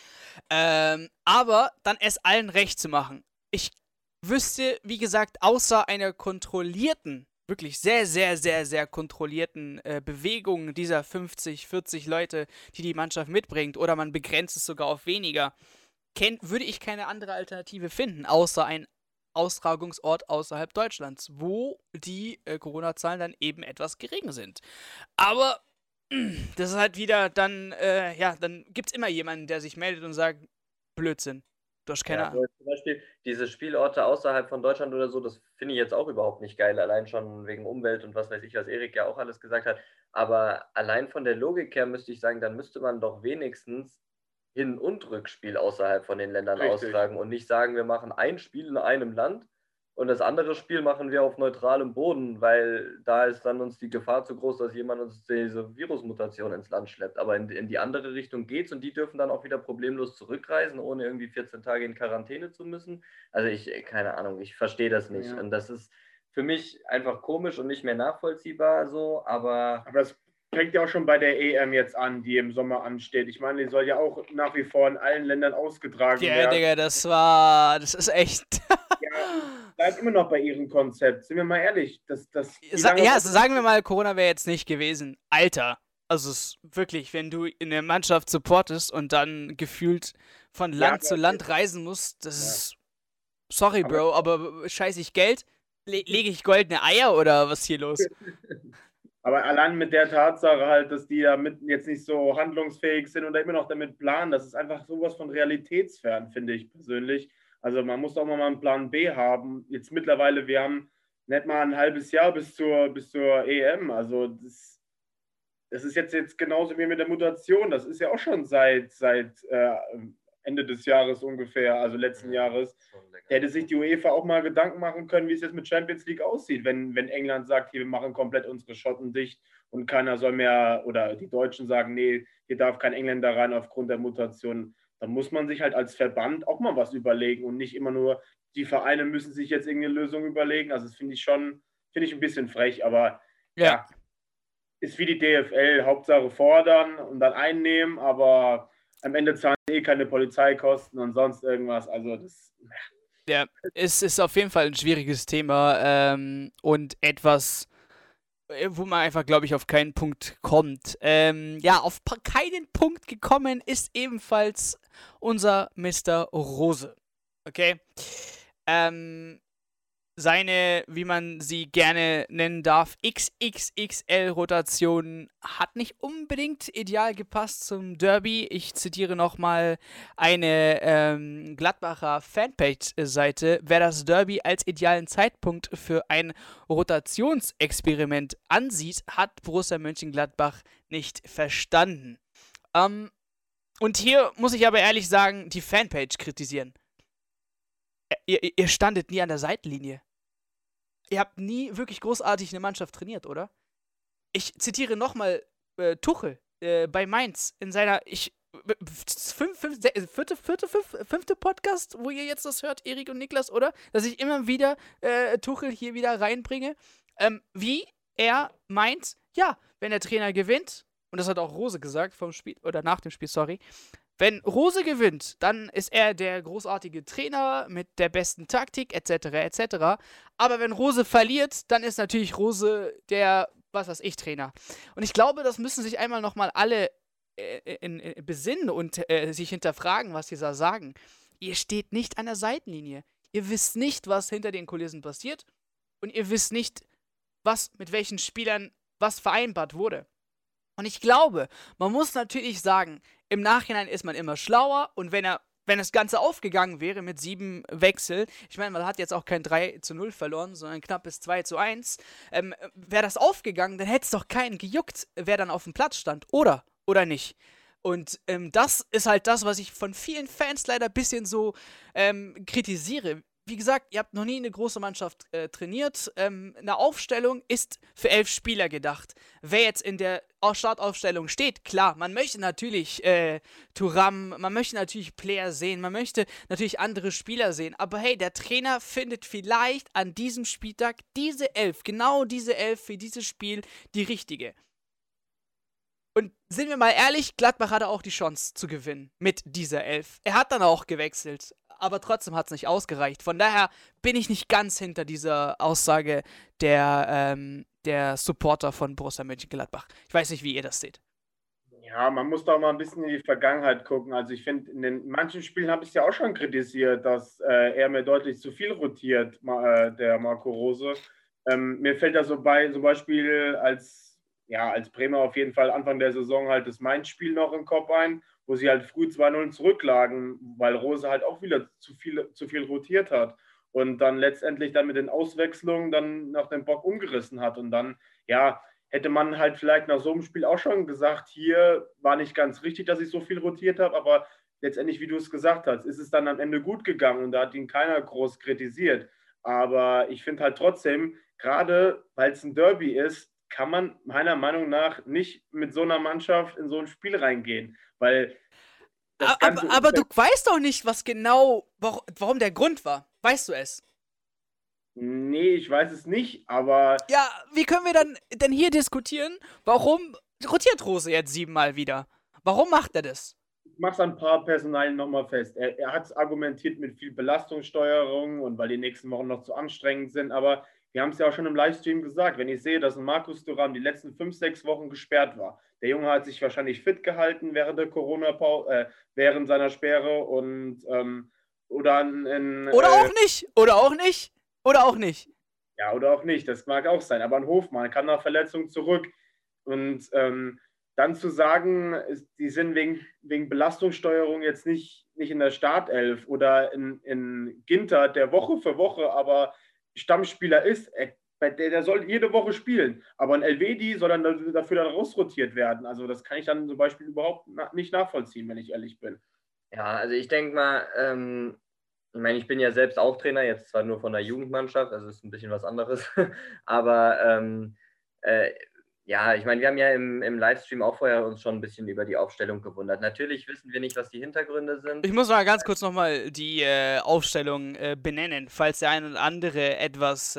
Aber dann es allen recht zu machen. Ich wüsste, wie gesagt, außer einer kontrollierten, wirklich sehr, sehr, sehr, sehr kontrollierten Bewegungen dieser 50, 40 Leute, die Mannschaft mitbringt, oder man begrenzt es sogar auf weniger, würde ich keine andere Alternative finden, außer ein Austragungsort außerhalb Deutschlands, wo die Corona-Zahlen dann eben etwas gering sind. Aber das ist halt wieder dann, dann gibt es immer jemanden, der sich meldet und sagt, Blödsinn. Du hast keine Ahnung. Zum Beispiel diese Spielorte außerhalb von Deutschland oder so, das finde ich jetzt auch überhaupt nicht geil, allein schon wegen Umwelt und was weiß ich, was Erik ja auch alles gesagt hat. Aber allein von der Logik her müsste ich sagen, dann müsste man doch wenigstens Hin- und Rückspiel außerhalb von den Ländern austragen und nicht sagen, wir machen ein Spiel in einem Land und das andere Spiel machen wir auf neutralem Boden, weil da ist dann uns die Gefahr zu groß, dass jemand uns diese Virusmutation ins Land schleppt. Aber in die andere Richtung geht's und die dürfen dann auch wieder problemlos zurückreisen, ohne irgendwie 14 Tage in Quarantäne zu müssen. Also keine Ahnung, ich verstehe das nicht. Und das ist für mich einfach komisch und nicht mehr nachvollziehbar so, aber das fängt ja auch schon bei der EM jetzt an, die im Sommer ansteht. Ich meine, die soll ja auch nach wie vor in allen Ländern ausgetragen werden. Ja, Digga, das ist echt. Ja, bleibt immer noch bei ihrem Konzept. Sind wir mal ehrlich. Sagen wir mal, Corona wäre jetzt nicht gewesen. Alter. Also es ist wirklich, wenn du in der Mannschaft supportest und dann gefühlt von Land zu Land reisen musst, das ist. Sorry, Bro, aber scheiße ich Geld? Lege ich goldene Eier oder was ist hier los? Aber allein mit der Tatsache halt, dass die ja jetzt nicht so handlungsfähig sind und da immer noch damit planen, das ist einfach sowas von realitätsfern, finde ich persönlich. Also man muss auch mal einen Plan B haben. Jetzt mittlerweile, wir haben nicht mal ein halbes Jahr bis zur EM. Also das ist jetzt genauso wie mit der Mutation. Das ist ja auch schon seit Ende des Jahres ungefähr, also letzten Jahres. Da hätte sich die UEFA auch mal Gedanken machen können, wie es jetzt mit Champions League aussieht, wenn England sagt, hier, wir machen komplett unsere Schotten dicht und keiner soll mehr, oder die Deutschen sagen, nee, hier darf kein Engländer rein aufgrund der Mutation. dann muss man sich halt als Verband auch mal was überlegen und nicht immer nur, die Vereine müssen sich jetzt irgendeine Lösung überlegen. Also das finde ich ein bisschen frech, aber ja, ist wie die DFL, Hauptsache fordern und dann einnehmen, aber am Ende zahlen sie keine Polizeikosten und sonst irgendwas. Also das. Ja, es ist auf jeden Fall ein schwieriges Thema und etwas, wo man einfach, glaube ich, auf keinen Punkt kommt. Auf keinen Punkt gekommen ist ebenfalls unser Mr. Rose. Okay? Seine, wie man sie gerne nennen darf, XXXL-Rotation hat nicht unbedingt ideal gepasst zum Derby. Ich zitiere nochmal eine Gladbacher Fanpage-Seite. Wer das Derby als idealen Zeitpunkt für ein Rotationsexperiment ansieht, hat Borussia Mönchengladbach nicht verstanden. Und hier muss ich aber ehrlich sagen, die Fanpage kritisieren. Ihr standet nie an der Seitenlinie. Ihr habt nie wirklich großartig eine Mannschaft trainiert, oder? Ich zitiere nochmal Tuchel bei Mainz in seiner fünfte Podcast, wo ihr jetzt das hört, Erik und Niklas, oder? Dass ich immer wieder Tuchel hier wieder reinbringe. Wie er meint, ja, wenn der Trainer gewinnt, und das hat auch Rose gesagt vom Spiel, oder nach dem Spiel, sorry, wenn Rose gewinnt, dann ist er der großartige Trainer mit der besten Taktik, etc., etc. Aber wenn Rose verliert, dann ist natürlich Rose der, was weiß ich, Trainer. Und ich glaube, das müssen sich einmal nochmal alle besinnen und sich hinterfragen, was sie da sagen. Ihr steht nicht an der Seitenlinie. Ihr wisst nicht, was hinter den Kulissen passiert. Und ihr wisst nicht, was mit welchen Spielern was vereinbart wurde. Und ich glaube, man muss natürlich sagen, im Nachhinein ist man immer schlauer und wenn das Ganze aufgegangen wäre mit 7 Wechsel, ich meine, man hat jetzt auch kein 3-0 verloren, sondern ein knappes 2-1, wäre das aufgegangen, dann hätte es doch keinen gejuckt, wer dann auf dem Platz stand, oder nicht. Und das ist halt das, was ich von vielen Fans leider ein bisschen so kritisiere. Wie gesagt, ihr habt noch nie eine große Mannschaft trainiert. Eine Aufstellung ist für 11 Spieler gedacht. Wer jetzt in der Startaufstellung steht, klar, man möchte natürlich Thuram, man möchte natürlich Player sehen, man möchte natürlich andere Spieler sehen. Aber hey, der Trainer findet vielleicht an diesem Spieltag diese 11, genau diese 11 für dieses Spiel, die richtige. Und sind wir mal ehrlich, Gladbach hatte auch die Chance zu gewinnen mit dieser 11. Er hat dann auch gewechselt, aber trotzdem hat es nicht ausgereicht. Von daher bin ich nicht ganz hinter dieser Aussage der Supporter von Borussia Mönchengladbach. Ich weiß nicht, wie ihr das seht. Ja, man muss doch mal ein bisschen in die Vergangenheit gucken. Also ich finde, in manchen Spielen habe ich es ja auch schon kritisiert, dass er mir deutlich zu viel rotiert, der Marco Rose. Mir fällt da so bei, zum Beispiel als Bremer auf jeden Fall Anfang der Saison halt das Mainz-Spiel noch im Kopf ein, wo sie halt früh 2-0 zurücklagen, weil Rose halt auch wieder zu viel rotiert hat und dann letztendlich dann mit den Auswechslungen dann nach dem Bock umgerissen hat. Und dann, ja, hätte man halt vielleicht nach so einem Spiel auch schon gesagt, hier war nicht ganz richtig, dass ich so viel rotiert habe, aber letztendlich, wie du es gesagt hast, ist es dann am Ende gut gegangen und da hat ihn keiner groß kritisiert. Aber ich finde halt trotzdem, gerade weil es ein Derby ist, kann man meiner Meinung nach nicht mit so einer Mannschaft in so ein Spiel reingehen, weil aber du weißt doch nicht, was genau, warum der Grund war. Weißt du es? Nee, ich weiß es nicht, aber... Ja, wie können wir denn hier diskutieren, warum rotiert Rose jetzt 7-mal wieder? Warum macht er das? Ich mache es an ein paar Personalien nochmal fest. Er hat es argumentiert mit viel Belastungssteuerung und weil die nächsten Wochen noch zu anstrengend sind, aber wir haben es ja auch schon im Livestream gesagt, wenn ich sehe, dass ein Markus Thuram die letzten 5-6 Wochen gesperrt war. Der Junge hat sich wahrscheinlich fit gehalten während der während seiner Sperre und oder auch nicht. Oder auch nicht. Ja, oder auch nicht. Das mag auch sein. Aber ein Hofmann kann nach Verletzung zurück. Und dann zu sagen, die sind wegen Belastungssteuerung jetzt nicht in der Startelf oder in Ginter, der Woche für Woche aber Stammspieler ist, der soll jede Woche spielen. Aber ein Elvedi soll dann dafür dann rausrotiert werden. Also das kann ich dann zum Beispiel überhaupt nicht nachvollziehen, wenn ich ehrlich bin. Ja, also ich denke mal, ich meine, ich bin ja selbst auch Trainer, jetzt zwar nur von der Jugendmannschaft, also ist ein bisschen was anderes, aber Ja, ich meine, wir haben ja im Livestream auch vorher uns schon ein bisschen über die Aufstellung gewundert. Natürlich wissen wir nicht, was die Hintergründe sind. Ich muss mal ganz kurz nochmal die Aufstellung benennen, falls der ein oder andere etwas,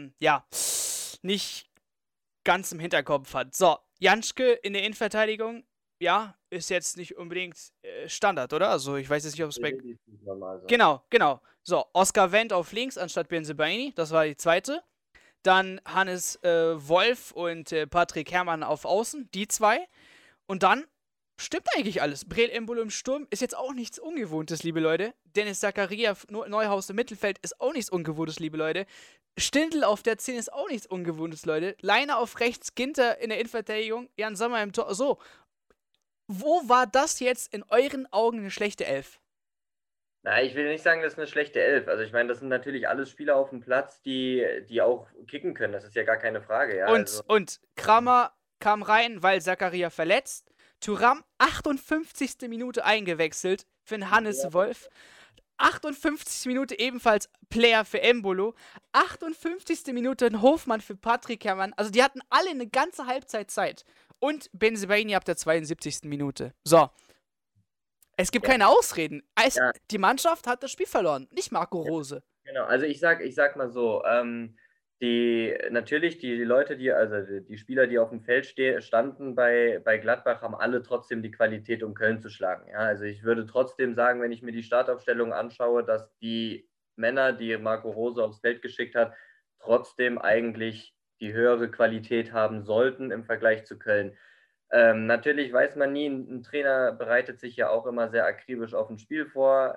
nicht ganz im Hinterkopf hat. So, Janschke in der Innenverteidigung, ja, ist jetzt nicht unbedingt Standard, oder? Also ich weiß jetzt nicht, ob es bei... Genau. So, Oscar Wendt auf links anstatt Bensebaini, das war die zweite. Dann Hannes Wolf und Patrick Herrmann auf Außen, die zwei. Und dann stimmt eigentlich alles. Breel Embolo im Sturm ist jetzt auch nichts Ungewohntes, liebe Leute. Dennis Zakaria Neuhaus im Mittelfeld ist auch nichts Ungewohntes, liebe Leute. Stindl auf der 10 ist auch nichts Ungewohntes, Leute. Leiner auf rechts, Ginter in der Innenverteidigung, Jan Sommer im Tor. So, wo war das jetzt in euren Augen eine schlechte Elf? Na, ich will nicht sagen, das ist eine schlechte Elf. Also ich meine, das sind natürlich alles Spieler auf dem Platz, die auch kicken können. Das ist ja gar keine Frage. Ja? Und Kramer kam rein, weil Zakaria verletzt. Thuram 58. Minute eingewechselt für den Hannes Wolf. 58. Minute ebenfalls Player für Embolo. 58. Minute ein Hofmann für Patrick Herrmann. Also die hatten alle eine ganze Halbzeit Zeit. Und Bensebaini ab der 72. Minute. So. Es gibt keine Ausreden. Die Mannschaft hat das Spiel verloren, nicht Marco Rose. Genau, also ich sag mal so, die Leute, die Spieler, die auf dem Feld standen bei Gladbach, haben alle trotzdem die Qualität, um Köln zu schlagen. Ja? Also ich würde trotzdem sagen, wenn ich mir die Startaufstellung anschaue, dass die Männer, die Marco Rose aufs Feld geschickt hat, trotzdem eigentlich die höhere Qualität haben sollten im Vergleich zu Köln. Natürlich weiß man nie, ein Trainer bereitet sich ja auch immer sehr akribisch auf ein Spiel vor,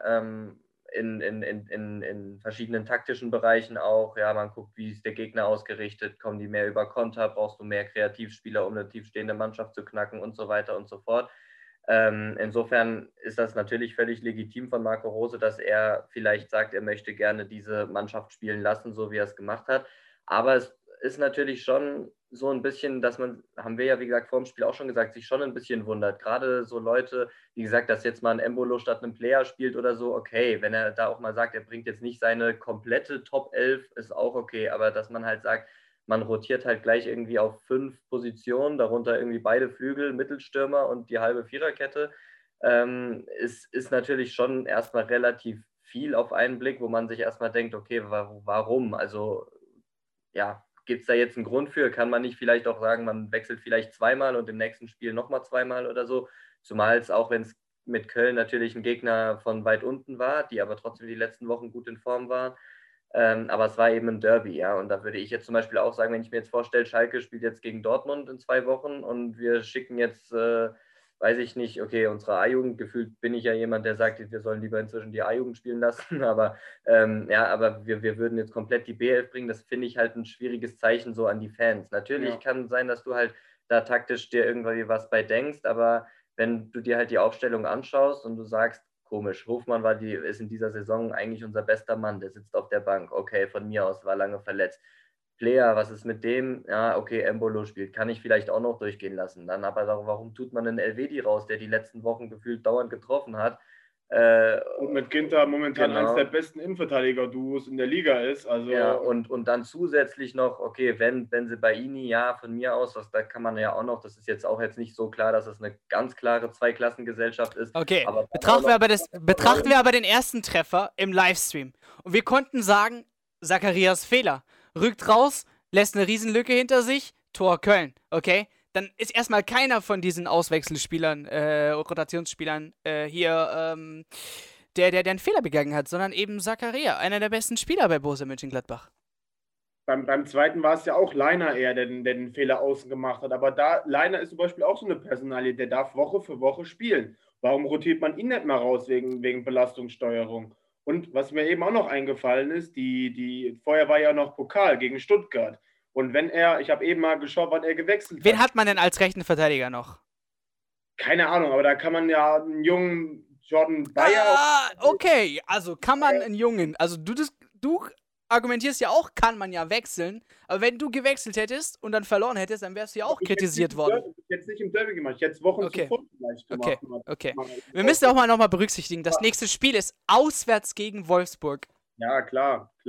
in verschiedenen taktischen Bereichen auch. Ja, man guckt, wie ist der Gegner ausgerichtet, kommen die mehr über Konter, brauchst du mehr Kreativspieler, um eine tiefstehende Mannschaft zu knacken und so weiter und so fort. Insofern ist das natürlich völlig legitim von Marco Rose, dass er vielleicht sagt, er möchte gerne diese Mannschaft spielen lassen, so wie er es gemacht hat. Aber es ist natürlich schon so ein bisschen, dass man, haben wir ja wie gesagt vor dem Spiel auch schon gesagt, sich schon ein bisschen wundert. Gerade so Leute, wie gesagt, dass jetzt mal ein Embolo statt einem Player spielt oder so, okay. Wenn er da auch mal sagt, er bringt jetzt nicht seine komplette Top 11, ist auch okay. Aber dass man halt sagt, man rotiert halt gleich irgendwie auf 5 Positionen, darunter irgendwie beide Flügel, Mittelstürmer und die halbe Viererkette, ist natürlich schon erstmal relativ viel auf einen Blick, wo man sich erstmal denkt, okay, warum? Also, ja, gibt es da jetzt einen Grund für? Kann man nicht vielleicht auch sagen, man wechselt vielleicht zweimal und im nächsten Spiel nochmal zweimal oder so? Zumal es auch, wenn es mit Köln natürlich ein Gegner von weit unten war, die aber trotzdem die letzten Wochen gut in Form waren. Aber es war eben ein Derby, ja. Und da würde ich jetzt zum Beispiel auch sagen, wenn ich mir jetzt vorstelle, Schalke spielt jetzt gegen Dortmund in 2 Wochen und wir schicken jetzt, weiß ich nicht, okay, unsere A-Jugend, gefühlt bin ich ja jemand, der sagt, wir sollen lieber inzwischen die A-Jugend spielen lassen, aber wir würden jetzt komplett die B11 bringen, das finde ich halt ein schwieriges Zeichen so an die Fans. Natürlich kann sein, dass du halt da taktisch dir irgendwie was bei denkst, aber wenn du dir halt die Aufstellung anschaust und du sagst, komisch, Hofmann ist in dieser Saison eigentlich unser bester Mann, der sitzt auf der Bank, okay, von mir aus, war lange verletzt. Player, was ist mit dem? Ja, okay, Embolo spielt, kann ich vielleicht auch noch durchgehen lassen. Dann aber warum tut man einen Elvedi raus, der die letzten Wochen gefühlt dauernd getroffen hat? Und mit Ginter momentan eines der besten Innenverteidiger-Duos in der Liga ist. Also ja, und dann zusätzlich noch, okay, wenn Bensebaini, ja, von mir aus, da kann man ja auch noch, das ist jetzt auch nicht so klar, dass es eine ganz klare Zweiklassengesellschaft ist. Okay, aber betrachten wir aber den ersten Treffer im Livestream. Und wir konnten sagen, Zacharias Fehler. Rückt raus, lässt eine Riesenlücke hinter sich, Tor Köln, okay? Dann ist erstmal keiner von diesen Auswechselspielern, Rotationsspielern der einen Fehler begangen hat, sondern eben Zakaria, einer der besten Spieler bei Borussia Mönchengladbach. Beim zweiten war es ja auch Leiner eher, der den Fehler außen gemacht hat. Aber Leiner ist zum Beispiel auch so eine Personalie, der darf Woche für Woche spielen. Warum rotiert man ihn nicht mal raus wegen Belastungssteuerung? Und was mir eben auch noch eingefallen ist, vorher war ja noch Pokal gegen Stuttgart. Und ich habe eben mal geschaut, wann er gewechselt hat. Wen hat man denn als rechten Verteidiger noch? Keine Ahnung, aber da kann man ja einen jungen Jordan Bayer... Okay, also kann man einen jungen... Also du argumentierst ja auch, kann man ja wechseln. Aber wenn du gewechselt hättest und dann verloren hättest, dann wärst du ja auch kritisiert worden. Ich hätte jetzt nicht im Derby gemacht, ich hätte es Wochen zuvor vielleicht gemacht. Okay. Wir müssen auch mal berücksichtigen, das nächste Spiel ist auswärts gegen Wolfsburg. Ja, klar.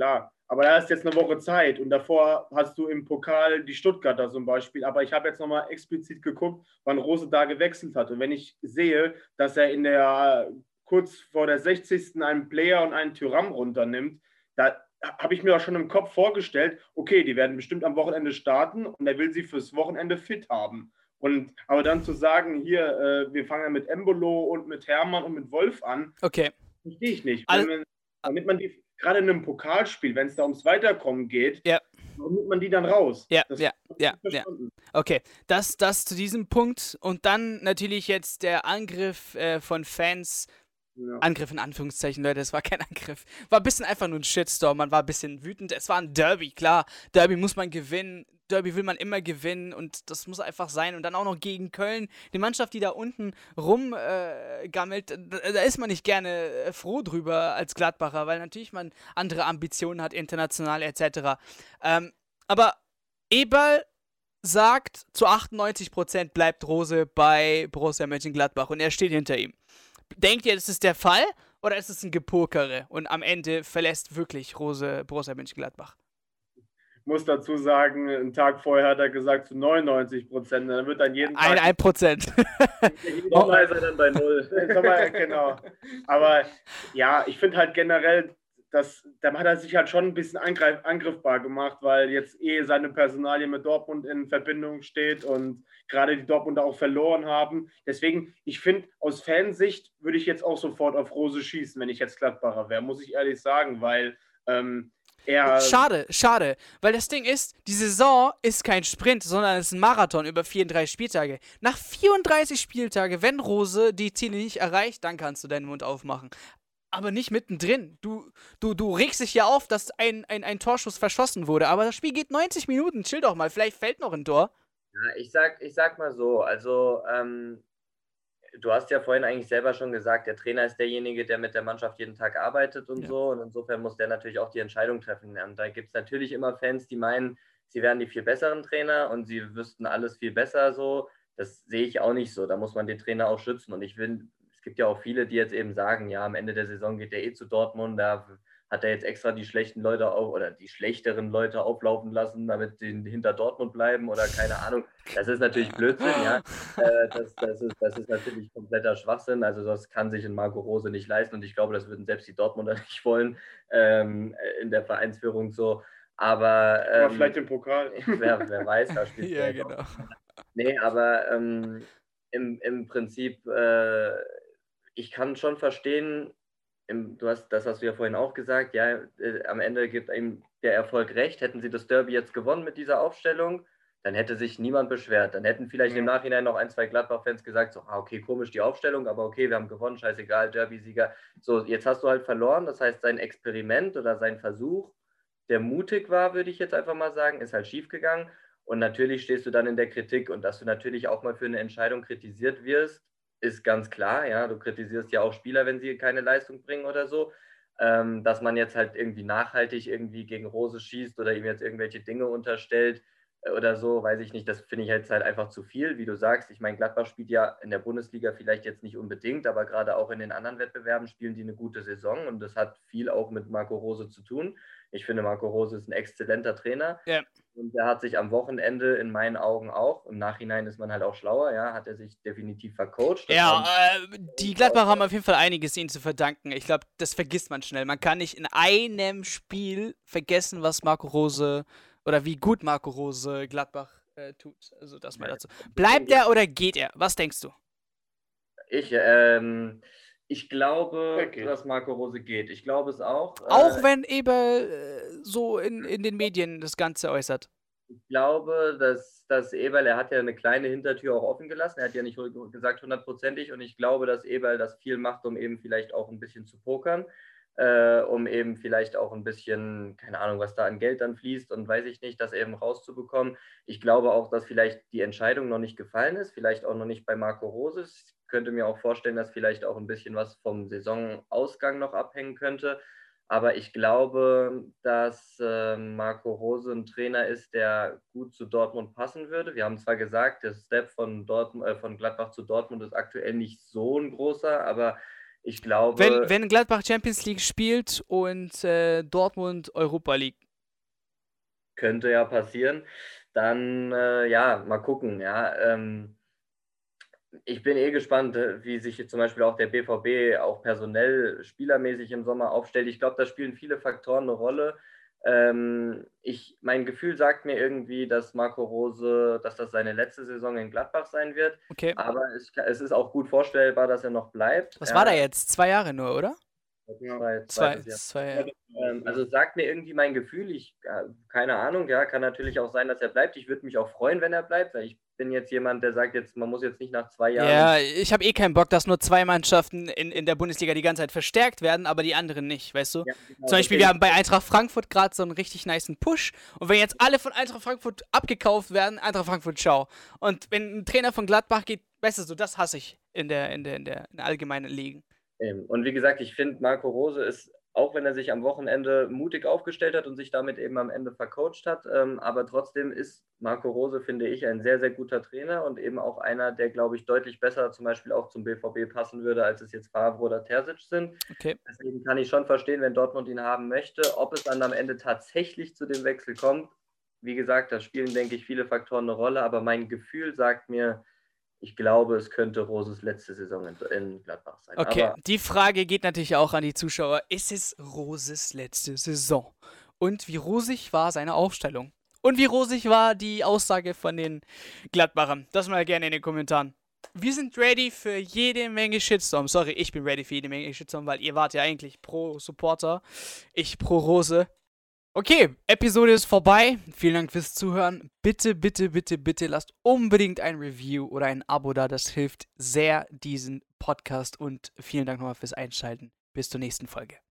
Aber da ist jetzt eine Woche Zeit und davor hast du im Pokal die Stuttgarter zum Beispiel. Aber ich habe jetzt nochmal explizit geguckt, wann Rose da gewechselt hat. Und wenn ich sehe, dass er kurz vor der 60. einen Player und einen Thuram runternimmt, da habe ich mir auch schon im Kopf vorgestellt, okay, die werden bestimmt am Wochenende starten und er will sie fürs Wochenende fit haben. Aber dann zu sagen, hier, wir fangen ja mit Embolo und mit Hermann und mit Wolf an, okay. Verstehe ich nicht. Dann nimmt man die gerade in einem Pokalspiel, wenn es da ums Weiterkommen geht, warum nimmt man die dann raus? Ja. Okay, das zu diesem Punkt und dann natürlich jetzt der Angriff von Fans. Ja. Angriff in Anführungszeichen, Leute, es war kein Angriff. War ein bisschen einfach nur ein Shitstorm, man war ein bisschen wütend. Es war ein Derby, klar. Derby muss man gewinnen. Derby will man immer gewinnen und das muss einfach sein. Und dann auch noch gegen Köln, die Mannschaft, die da unten rumgammelt, da ist man nicht gerne froh drüber als Gladbacher, weil natürlich man andere Ambitionen hat, international etc. Aber Eberl sagt, zu 98% bleibt Rose bei Borussia Mönchengladbach und er steht hinter ihm. Denkt ihr, das ist der Fall oder ist es ein Gepokere und am Ende verlässt wirklich Rose Borussia Mönchengladbach? Ich muss dazu sagen, einen Tag vorher hat er gesagt zu 99%, dann wird dann jeden Tag... 1%. Sommer ist er dann bei 0. Genau. Aber ja, ich finde halt generell, da hat er sich halt schon ein bisschen angriffbar gemacht, weil jetzt seine Personalie mit Dortmund in Verbindung steht und gerade die Dortmunder auch verloren haben. Deswegen, ich finde, aus Fansicht würde ich jetzt auch sofort auf Rose schießen, wenn ich jetzt Gladbacher wäre, muss ich ehrlich sagen, weil Schade, weil das Ding ist, die Saison ist kein Sprint, sondern es ist ein Marathon über 34 Spieltage. Nach 34 Spieltage, wenn Rose die Ziele nicht erreicht, dann kannst du deinen Mund aufmachen. Aber nicht mittendrin. Du regst dich ja auf, dass ein Torschuss verschossen wurde. Aber das Spiel geht 90 Minuten. Chill doch mal. Vielleicht fällt noch ein Tor. Ja, ich sag mal so. Also, du hast ja vorhin eigentlich selber schon gesagt, der Trainer ist derjenige, der mit der Mannschaft jeden Tag arbeitet und so. Und insofern muss der natürlich auch die Entscheidung treffen. Und da gibt es natürlich immer Fans, die meinen, sie wären die viel besseren Trainer und sie wüssten alles viel besser so. Das sehe ich auch nicht so. Da muss man den Trainer auch schützen. Und ich will... Es gibt ja auch viele, die jetzt eben sagen, ja, am Ende der Saison geht der zu Dortmund, da hat er jetzt extra die schlechten Leute oder die schlechteren Leute auflaufen lassen, damit die hinter Dortmund bleiben oder keine Ahnung. Das ist natürlich Blödsinn, ja. Das ist natürlich kompletter Schwachsinn. Also das kann sich ein Marco Rose nicht leisten und ich glaube, das würden selbst die Dortmunder nicht wollen in der Vereinsführung so. Aber vielleicht im Pokal. Wer weiß, da spielt ja, genau. Nee, aber im Prinzip ich kann schon verstehen, das hast du ja vorhin auch gesagt, ja, am Ende gibt ihm der Erfolg recht. Hätten sie das Derby jetzt gewonnen mit dieser Aufstellung, dann hätte sich niemand beschwert. Dann hätten vielleicht im Nachhinein noch 1, 2 Gladbach-Fans gesagt, so, okay, komisch die Aufstellung, aber okay, wir haben gewonnen, scheißegal, Derby-Sieger. So, jetzt hast du halt verloren, das heißt, sein Experiment oder sein Versuch, der mutig war, würde ich jetzt einfach mal sagen, ist halt schiefgegangen. Und natürlich stehst du dann in der Kritik und dass du natürlich auch mal für eine Entscheidung kritisiert wirst, ist ganz klar, ja, du kritisierst ja auch Spieler, wenn sie keine Leistung bringen oder so, dass man jetzt halt irgendwie nachhaltig irgendwie gegen Rose schießt oder ihm jetzt irgendwelche Dinge unterstellt oder so, weiß ich nicht, das finde ich jetzt halt einfach zu viel, wie du sagst, ich meine, Gladbach spielt ja in der Bundesliga vielleicht jetzt nicht unbedingt, aber gerade auch in den anderen Wettbewerben spielen die eine gute Saison und das hat viel auch mit Marco Rose zu tun. Ich finde, Marco Rose ist ein exzellenter Trainer. Ja. Und der hat sich am Wochenende in meinen Augen auch, im Nachhinein ist man halt auch schlauer, ja, hat er sich definitiv vercoacht. Ja, die Gladbacher haben auf jeden Fall einiges ihnen zu verdanken. Ich glaube, das vergisst man schnell. Man kann nicht in einem Spiel vergessen, was Marco Rose oder wie gut Marco Rose Gladbach tut. Also das mal dazu. Bleibt er oder geht er? Was denkst du? Ich glaube, dass Marco Rose geht. Ich glaube es auch. Auch wenn Eberl so in den Medien das Ganze äußert. Ich glaube, dass Eberl, er hat ja eine kleine Hintertür auch offen gelassen. Er hat ja nicht gesagt 100%ig. Und ich glaube, dass Eberl das viel macht, um eben vielleicht auch ein bisschen zu pokern. Um eben vielleicht auch ein bisschen, keine Ahnung, was da an Geld dann fließt und weiß ich nicht, das eben rauszubekommen. Ich glaube auch, dass vielleicht die Entscheidung noch nicht gefallen ist, vielleicht auch noch nicht bei Marco Rose. Ich könnte mir auch vorstellen, dass vielleicht auch ein bisschen was vom Saisonausgang noch abhängen könnte. Aber ich glaube, dass Marco Rose ein Trainer ist, der gut zu Dortmund passen würde. Wir haben zwar gesagt, der Step von Gladbach zu Dortmund ist aktuell nicht so ein großer, aber Ich glaube... Wenn Gladbach Champions League spielt und Dortmund Europa League. Könnte ja passieren. Dann, mal gucken. Ja, ich bin gespannt, wie sich jetzt zum Beispiel auch der BVB auch personell, spielermäßig im Sommer aufstellt. Ich glaube, da spielen viele Faktoren eine Rolle. Mein Gefühl sagt mir irgendwie, dass Marco Rose, dass das seine letzte Saison in Gladbach sein wird. Okay. Aber es ist auch gut vorstellbar, dass er noch bleibt. Was war da jetzt? 2 Jahre nur, oder? Zwei. Also sagt mir irgendwie mein Gefühl, keine Ahnung, ja, kann natürlich auch sein, dass er bleibt. Ich würde mich auch freuen, wenn er bleibt, weil ich bin jetzt jemand, der sagt jetzt, man muss jetzt nicht nach 2 Jahren... Ja, ich habe keinen Bock, dass nur 2 Mannschaften in der Bundesliga die ganze Zeit verstärkt werden, aber die anderen nicht, weißt du? Ja, genau. Zum Beispiel, wir haben bei Eintracht Frankfurt gerade so einen richtig nicen Push und wenn jetzt alle von Eintracht Frankfurt abgekauft werden, Eintracht Frankfurt, ciao. Und wenn ein Trainer von Gladbach geht, weißt du, so, das hasse ich in der allgemeinen Ligen. Und wie gesagt, ich finde, Marco Rose ist, auch wenn er sich am Wochenende mutig aufgestellt hat und sich damit eben am Ende vercoacht hat, aber trotzdem ist Marco Rose, finde ich, ein sehr, sehr guter Trainer und eben auch einer, der, glaube ich, deutlich besser zum Beispiel auch zum BVB passen würde, als es jetzt Favre oder Terzic sind. Okay. Deswegen kann ich schon verstehen, wenn Dortmund ihn haben möchte. Ob es dann am Ende tatsächlich zu dem Wechsel kommt, wie gesagt, da spielen, denke ich, viele Faktoren eine Rolle, aber mein Gefühl sagt mir, ich glaube, es könnte Roses letzte Saison in Gladbach sein. Okay, aber die Frage geht natürlich auch an die Zuschauer. Ist es Roses letzte Saison? Und wie rosig war seine Aufstellung? Und wie rosig war die Aussage von den Gladbachern? Das mal gerne in den Kommentaren. Wir sind ready für jede Menge Shitstorm. Sorry, ich bin ready für jede Menge Shitstorm, weil ihr wart ja eigentlich pro Supporter. Ich pro Rose. Okay, Episode ist vorbei. Vielen Dank fürs Zuhören. Bitte, bitte, bitte, bitte lasst unbedingt ein Review oder ein Abo da. Das hilft sehr diesen Podcast und vielen Dank nochmal fürs Einschalten. Bis zur nächsten Folge.